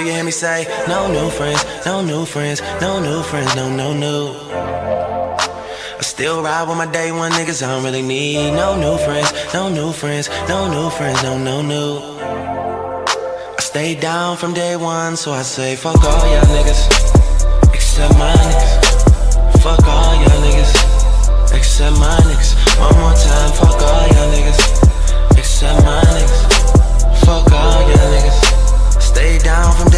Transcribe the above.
You hear me say, no new friends, no new friends, no new friends, no, no, no. I still ride with my day one niggas, I don't really need no new friends, no new friends, no new friends, no, no, no. I stay down from day one, so I say fuck all y'all niggas, except my niggas. Fuck all y'all niggas, except my niggas.